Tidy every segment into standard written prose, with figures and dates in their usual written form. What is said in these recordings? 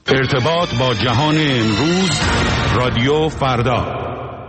ارتباط با جهان امروز، رادیو فردا.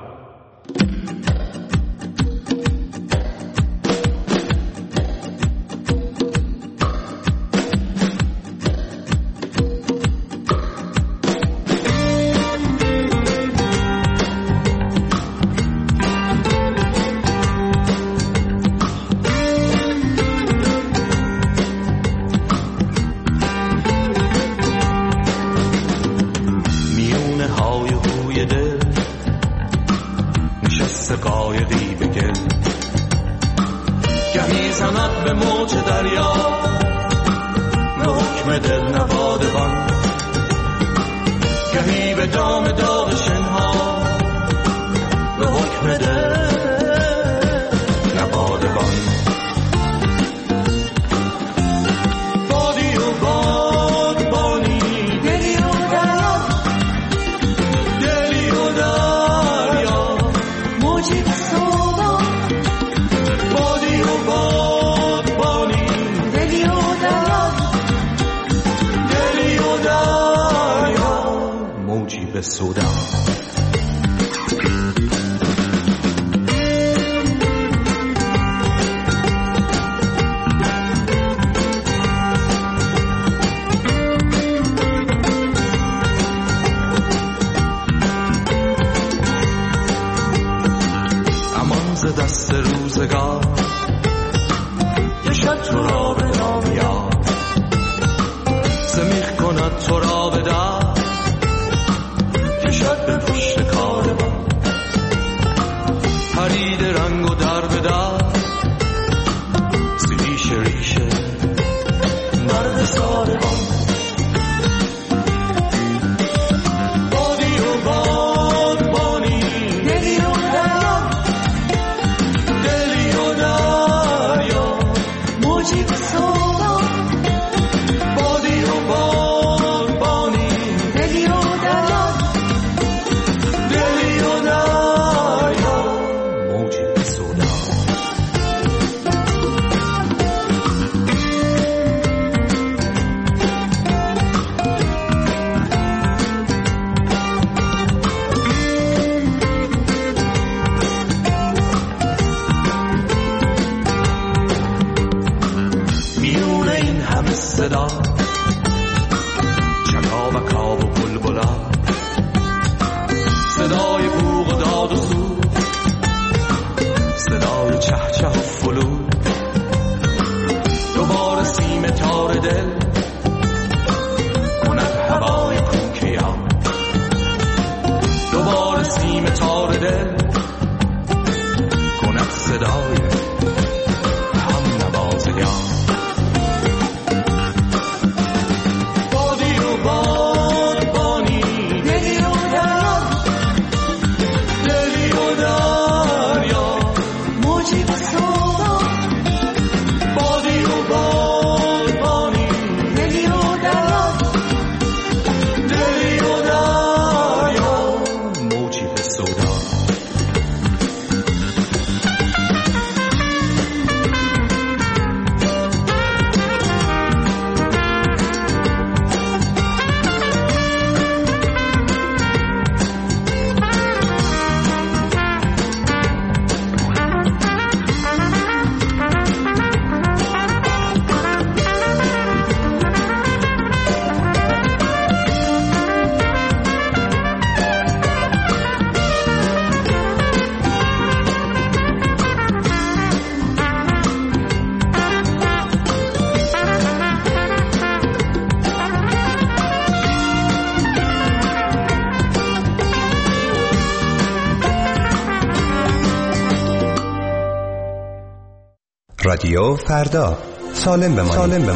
رادیو فردا، سالم بمانید.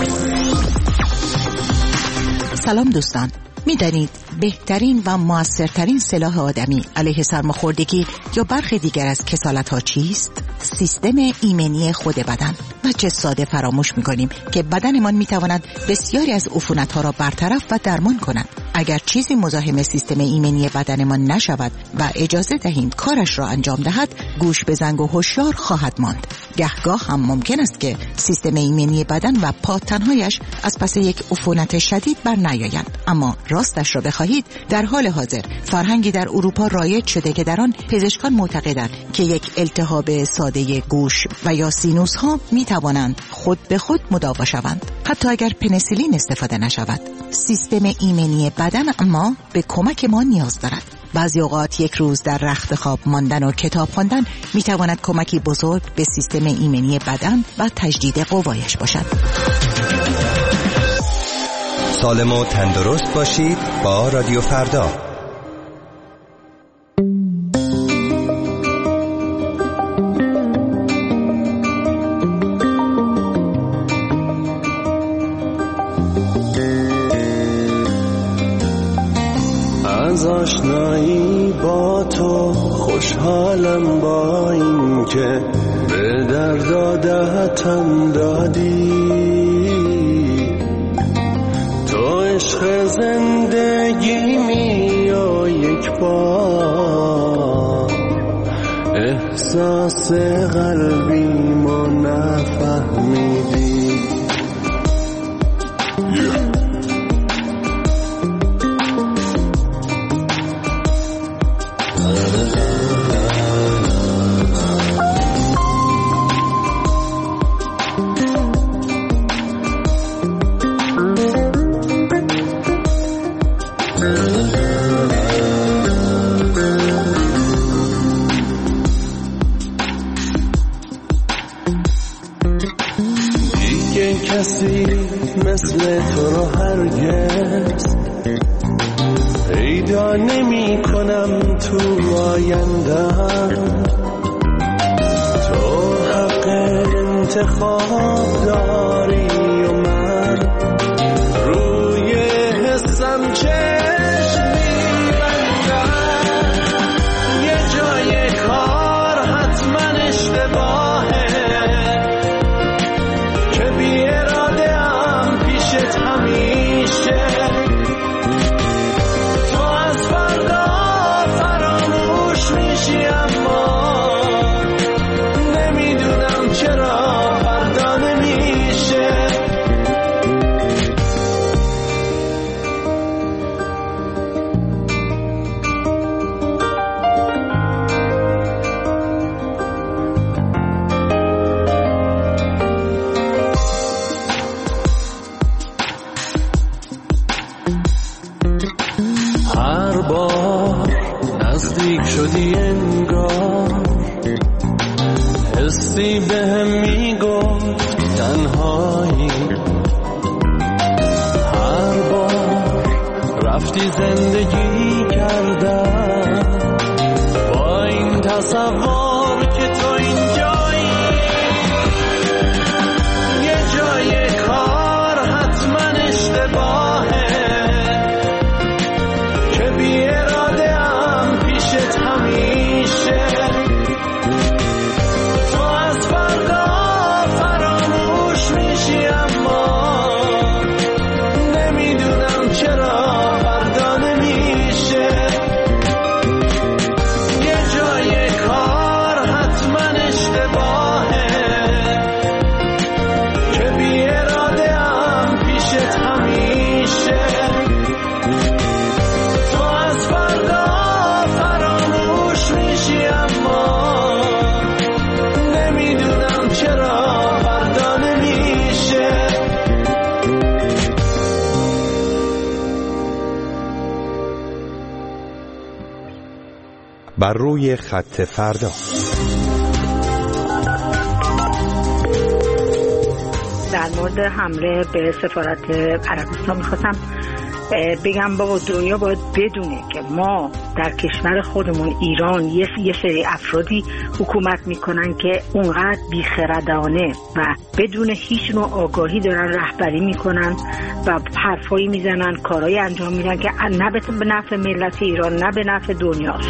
سلام دوستان، می‌دانید بهترین و موثرترین سلاح آدمی علیه سرماخوردگی یا برخی دیگر از کسالت‌ها چیست؟ سیستم ایمنی خود بدن. و چه ساده فراموش می‌کنیم که بدنمان می‌تواند بسیاری از عفونت‌ها را برطرف و درمان کند. اگر چیزی مزاحم سیستم ایمنی بدنمان نشود و اجازه دهیم کارش را انجام دهد، گوش به زنگ و هوشیار خواهد ماند. گهگاه هم ممکن است که سیستم ایمنی بدن و پاتنهایش از پس یک عفونت شدید بر نیایند. اما راستش را بخواهید، در حال حاضر فرهنگی در اروپا رایج شده که در آن پزشکان معتقدند که یک التهاب ساده گوش و یا سینوس ها می توانند خود به خود مداوا شوند، حتی اگر پنیسیلین استفاده نشود. سیستم ایمنی بدن اما به کمک ما نیاز دارد. بعضی اوقات یک روز در رخت خواب ماندن و کتاب خواندن می تواند کمکی بزرگ به سیستم ایمنی بدن و تجدید قوایش باشد. سالم و تندرست باشید با رادیو فردا. از آشنایی با تو خوشحالم، با این که به درد دهتم دادی. تو عشق زندگیمی و یک بار احساس قلبیمو نفهمیدی. کسی مثل تو رو هرگز پیدا نمی کنم تو آیندم. تو حق انتخاب داری و من روی حسم چشم می‌بندم. یه جای کار حتما اشتباهه که بی اراده هم پیشت همیشه. تو از فردا فراموش میشی، اما نمیدونم چرا فردا نمیشه. هر بار نزدیک شدی انگار حسی بهم میگفت تنهایی. هر بار رفتی زندگی کردم با این تصور که تو اینجایی. یه جای کار حتما اشتباهه که بی اراده هم پیشت همیشه. تو از فردا فراموش میشی، اما نمیدونم چرا فردا نمیشه. یه جای کار حتما اشتباهه که بی اراده هم پیشت همیشه. تو از فردا فراموش میشی، اما نمیدونم چرا فردا نمیشه. بر روی خط فردا. در مورد حمله به سفارت عربستان میخواستم بگم بابا دنیا باید بدونه که ما در کشور خودمون ایران یه سری افرادی حکومت میکنن که اونقدر بیخردانه و بدون هیچ نوع آگاهی دارن رهبری میکنن و حرفایی میزنن، کارهایی انجام میدن که نه به نفع ملت ایران نه به نفع دنیاست.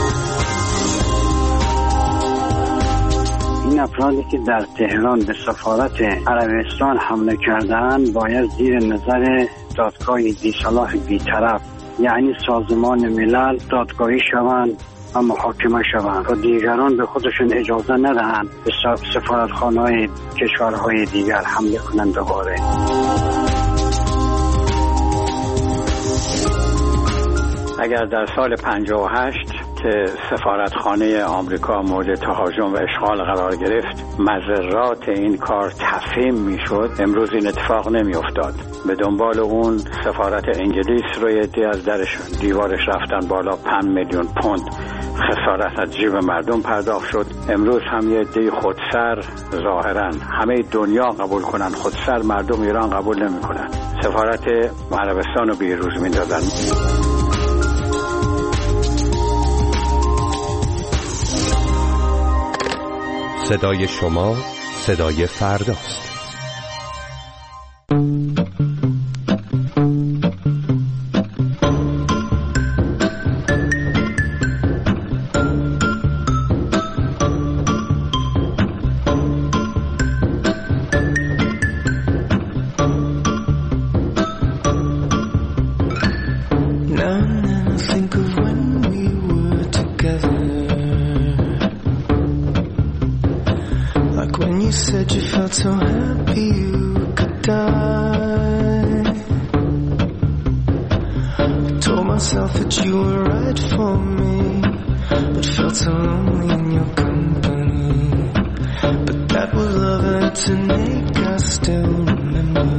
این افرادی که در تهران به سفارت عربستان حمله کردن باید زیر نظر دادگاه بی‌صلاح بی‌طرف یعنی سازمان ملل دادگاهی شوند و محاکمه شوند و دیگران به خودشون اجازه ندهند به سفارتخانه‌های کشورهای دیگر حمله کنند. دوباره اگر در سال 58 که سفارتخانه آمریکا مورد تهاجم و اشغال قرار گرفت مضرات این کار تفهیم میشد، امروز این اتفاق نمی افتاد. به دنبال اون سفارت انگلیس رو یه عده از دیوارش رفتن بالا، 5 میلیون پوند خسارت از جیب مردم پرداخت شد. امروز هم یه عده خودسر ظاهرا همه دنیا قبول کنن، خودسر مردم ایران قبول نمی کنن، سفارت عربستان رو بیروز می دادن. صدای شما صدای فرداست. So happy you could die. I told myself that you were right for me, but felt so lonely in your company. But that was love and to make us still remember.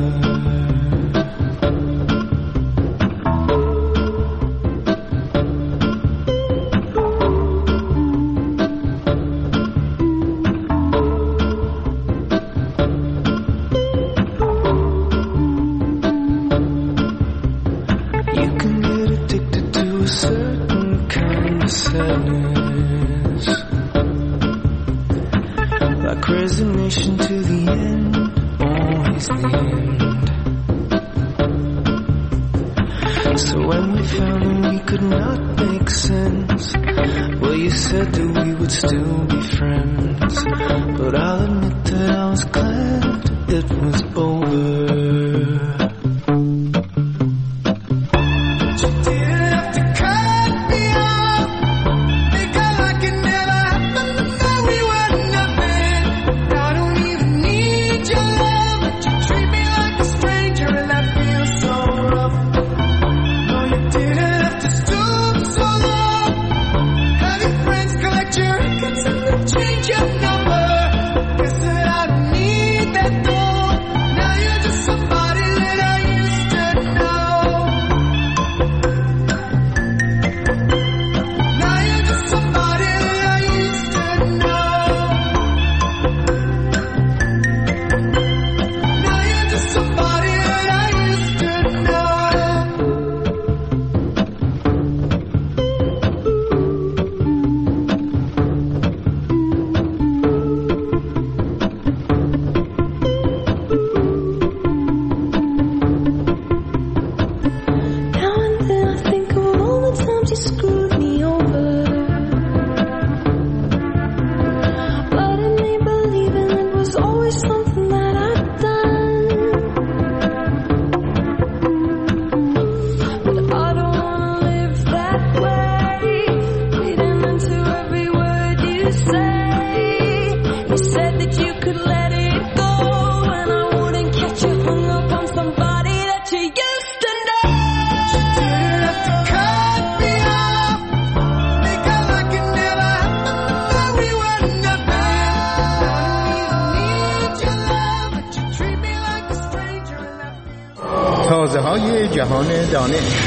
Like resignation to the end, always the end. So when we found that we could not make sense, well, you said that we would still be friends. But I'll admit that I was glad it was over. تازه‌های جهان دانش.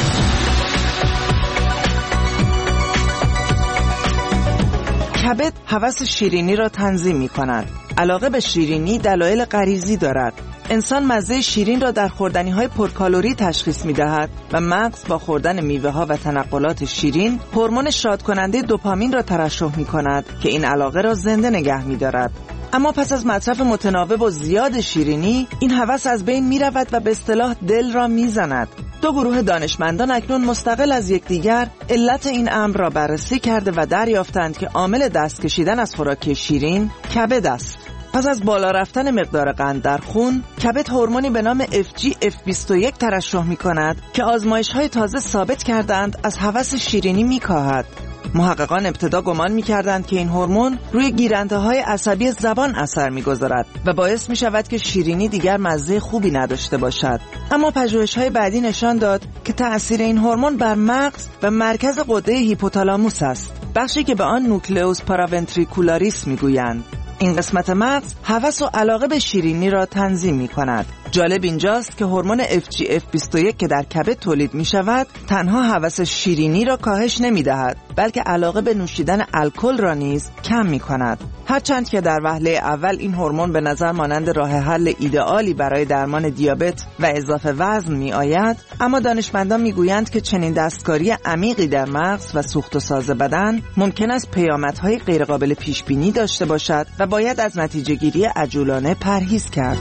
کبد هوس شیرینی را تنظیم می‌کند. علاقه به شیرینی دلایل غریزی دارد. انسان مزه شیرین را در خوردنی‌های پرکالری تشخیص می‌دهد و مغز با خوردن میوه‌ها و تنقلات شیرین هورمون شادکننده دوپامین را ترشح می‌کند که این علاقه را زنده نگه می‌دارد. اما پس از مصرف متناوب و زیاد شیرینی این هوس از بین می‌رود و به اصطلاح دل را می‌زند. دو گروه دانشمندان اکنون مستقل از یکدیگر علت این امر را بررسی کرده و دریافتند که عامل دست کشیدن از خوراک شیرین کبد است. پس از بالا رفتن مقدار قند در خون، کبد هورمونی به نام FGF21 ترشح می‌کند که آزمایش‌های تازه ثابت کردند از هوس شیرینی می‌کاهد. محققان ابتدا گمان می‌کردند که این هورمون روی گیرنده‌های عصبی زبان اثر می‌گذارد و باعث می‌شود که شیرینی دیگر مزه خوبی نداشته باشد. اما پژوهش‌های بعدی نشان داد که تأثیر این هورمون بر مغز و مرکز غده هیپوتالاموس است، بخشی که به آن نوکلئوس پاراونتریکولاریس می‌گویند. این قسمت مغز هوس و علاقه به شیرینی را تنظیم می‌کند. جالب اینجاست که هورمون FGF21 که در کبد تولید می‌شود، تنها هوس شیرینی را کاهش نمی‌دهد، بلکه علاقه به نوشیدن الکل را نیز کم می‌کند. هرچند که در وهله اول این هورمون به نظر مانند راه حل ایدئالی برای درمان دیابت و اضافه وزن می‌آید، اما دانشمندان می‌گویند که چنین دستکاری عمیقی در مغز و سوخت و ساز بدن ممکن است پیامدهای غیرقابل پیش‌بینی داشته باشد و باید از نتیجه‌گیری عجولانه پرهیز کرد.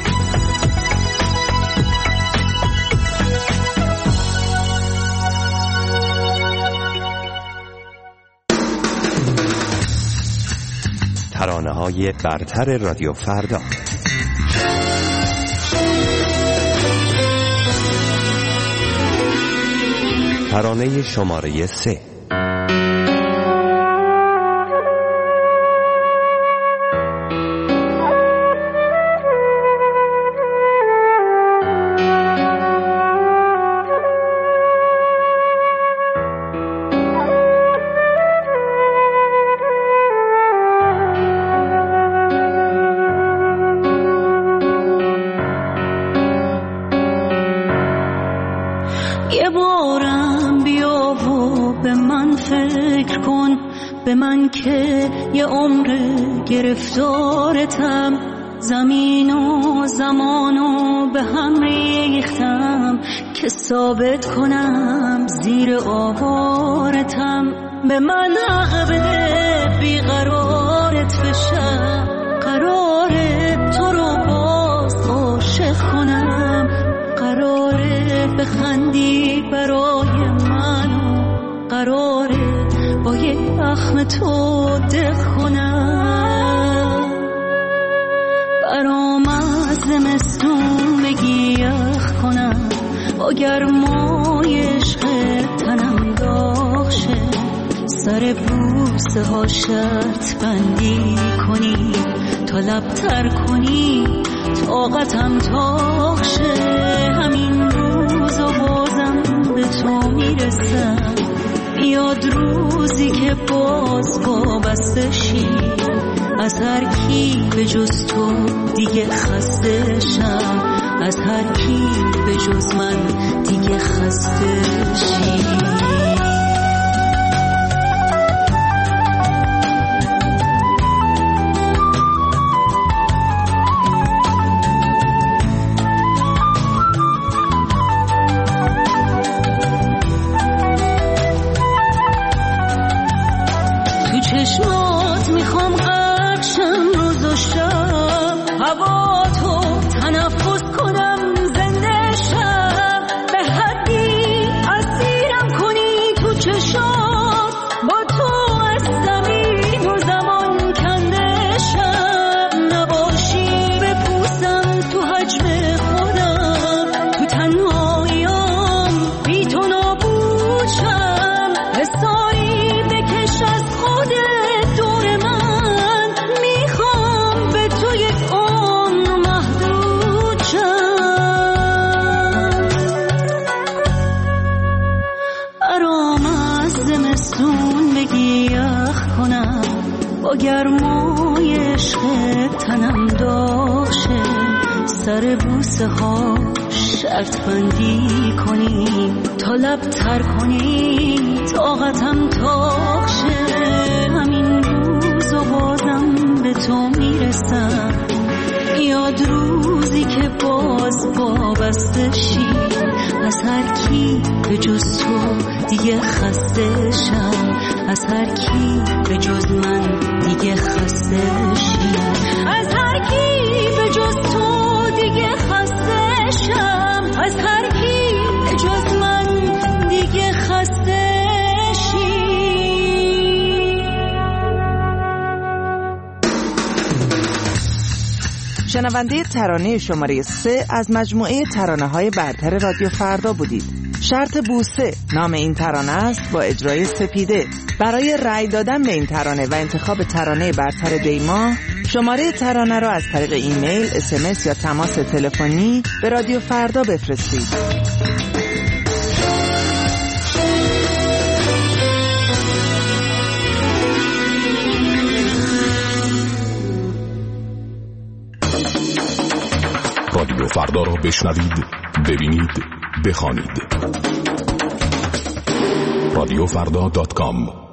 ترانه‌های برتر رادیو فردا. ترانه شماره 3. به من که یه عمر گرفتارتم، زمین و زمانو به هم ریختم که ثابت کنم زیر آوارتم. به من حق بده بیقرارت بشم، قراره تو رو باز عاشق کنم، قراره بخندی برای من، قراره با یک اخم تو دق کنم. برام از زمستون بگی یخ کنم، با گرمای عشق تنم داغ شه، سر بوسه ها شرط بندی کنی، تا لبتر کنی طاقتم تاق شه. همین روز و بازم به تو میرسم، یاد روزی که باز وابسته شی، از هر کی به جز تو دیگه خسته شم، از هر کی به جز من دیگه خسته شی. چشمات میخوام قرشم روز و شب، هوا تو تنفس کنم زنده شب، به حدی اسیرم کنی تو چشات، با تو از زمین و زمان کنده شب، نباشی بپوسم تو حجم خودم، تو تنهاییام بی تو نابود شم، حسایی بکش از خودت دور من، میخوام به تو یک عمر محدود شم. برام از زمستون بگی یخ کنم، با گرمای عشق تنم داغ شه، سر بوسه ها شرط بندی کنی، تا لبتر کنی طاقتم تاق شه. همین روز و بازم به تو میرسم، یاد روزی که باز وابسته شی، از هر کی به جز تو دیگه خسته شم، از هر کی به جز من دیگه خسته شی، از هر کی به جز تو دیگه خسته شم، از هر کی به جز من دیگه خسته شی. شنونده ترانه شماره 3 از مجموعه ترانه‌های برتر رادیو فردا بودید. شرط بوسه نام این ترانه است با اجرای سپیده. برای رأی دادن به این ترانه و انتخاب ترانه برتر دیما، شماره ترانه را از طریق ایمیل، SMS یا تماس تلفنی به رادیو فردا بفرستید. رادیو فردا را بشنوید، ببینید، بخوانید. radiofrda.com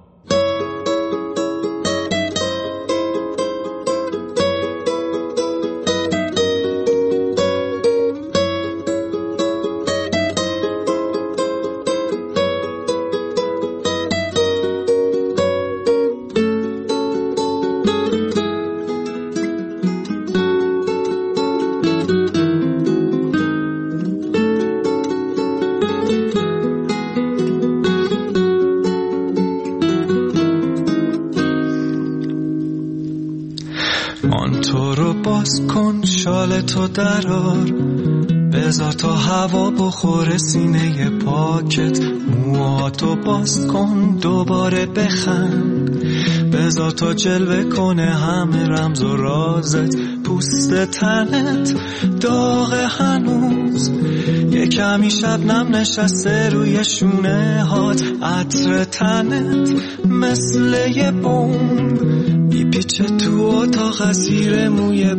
تو درار بذار تا هوا بخوره سینه پاکت، موهاتو باز کن دوباره بخند، بذار تا جلوه کنه همه رمز و رازت، پوست تنت داغ هنوز، یه کمی شبنم نشسته روی شونه هات، عطر تنت مثل یه بمب میپیچه تو اتاق زیر موی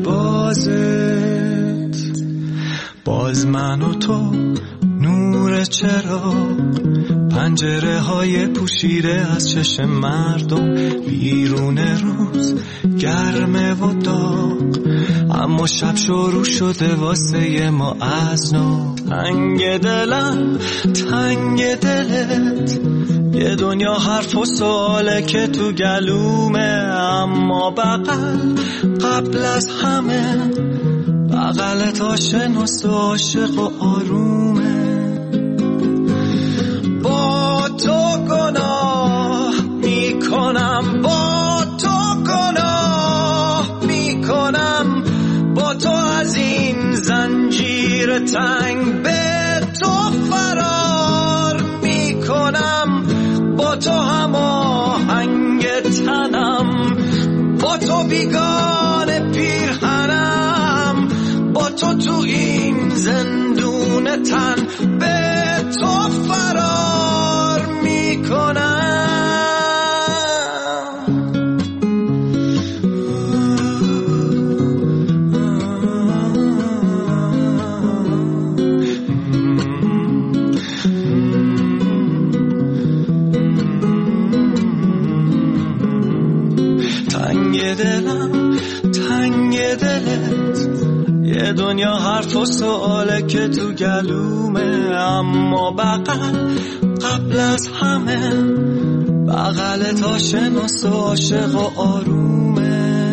بازت، باز من و تو نور چراغ، پنجره های پوشیده از چشم مردم، بیرون روز گرمه و داغ، اما شب شروع شده واسه ما از نو، تنگ دلم تنگ دلت، یه دنیا حرف و سواله که تو گلومه، اما بغل قبل از همه بغلت آشناس و عاشق و آرومه، با تو گناه میکنم، با تو گناه میکنم، با تو از این زنجیر تنگ به تو فرار میکنم، با تو هماهنگ تنم، با تو بیگانه پیرهنم، با تو تو این زندون تن به تو فرار میکنم. یه دنیا حرف و سواله که تو گلومه، اما بغل قبل از همه بغلت آشناس و عاشق و آرومه،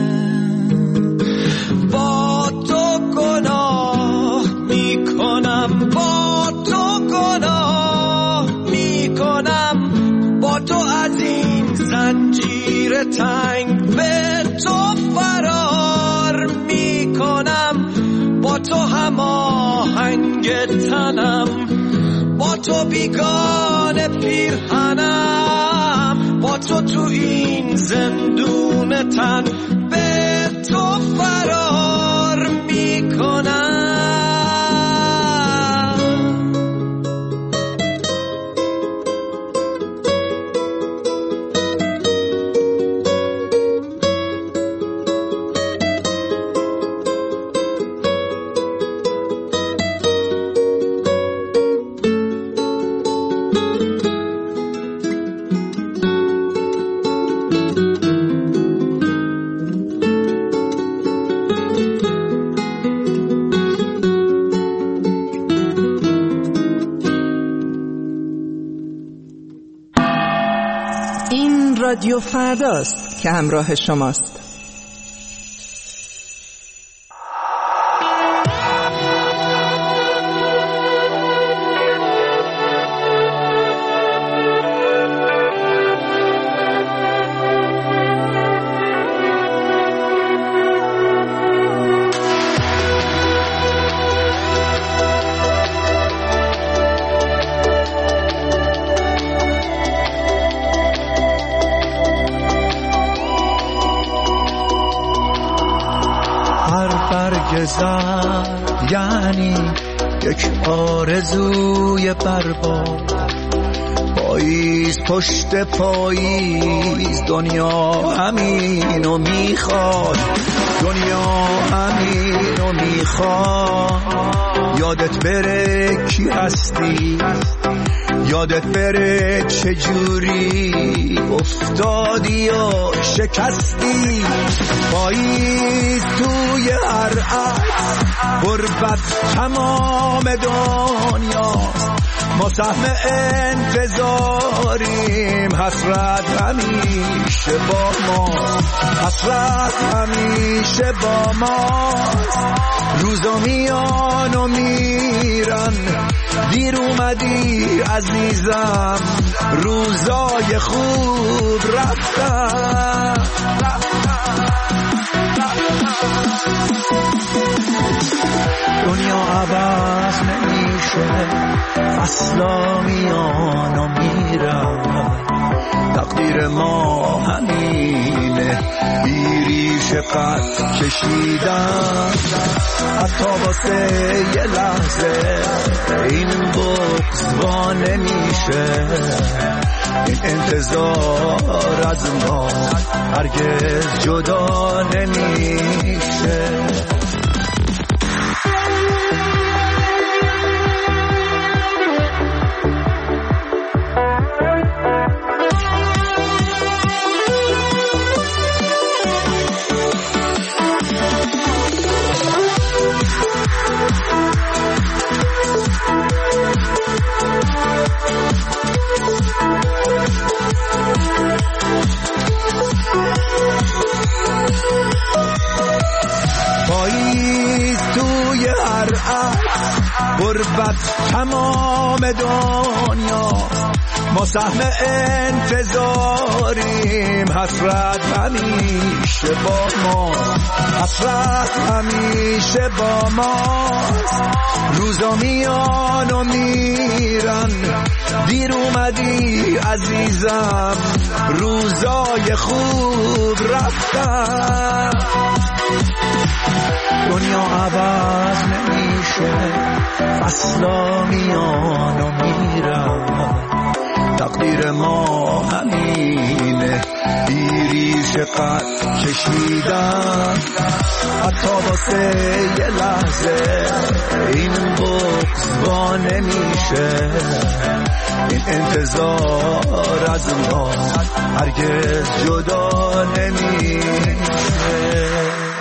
با تو گناه میکنم، با تو گناه میکنم، با تو از این زنجیر تنگ به تو فرار میکنم، با تو هماهنگ تنم، با تو بیگانه پیرهنم، با تو تو این زندون تن به تو فرار میکنم. رادیو فرداست که همراه شماست. هرگزم یعنی یک آرزوی برباد. پاییز پشت پاییز دنیا همینو میخواد، دنیا همینو میخواد. یادت بره کی هستی، یادت بره چجوری افتادی و شکستی. پاییز توی هر عکس غربت تمام دنیاست. ما سهم انتظاریم، حسرت همیشه با ما، حسرت همیشه با ما. روزا میان و میرن، دیر اومدی عزیزم، روزای خوب رفتن. دنیا عوض نمیشه، فصلا میان و میرن. تقدیر ما همینه، بیریش قد کشیدن. حتی واسه یه لحظه این بغض وا نمیشه. این انتظار از ما هرگز جدا نمیشه. پاییز توی هر عکس غربت تمام دنیاست. ما سهم انتظاریم، حسرت همیشه با ما، حسرت همیشه با ما. روزا میان و میرن، دیر اومدی عزیزم، روزای خوب رفتن. دنیا عوض نمیشه، فصلا میان و میرن. تقدیر ما همینه، بیریش قد کشیدن. حتی واسه یه لحظه این بغض وا نمیشه. این انتظار از ما هرگز جدا نمیشه.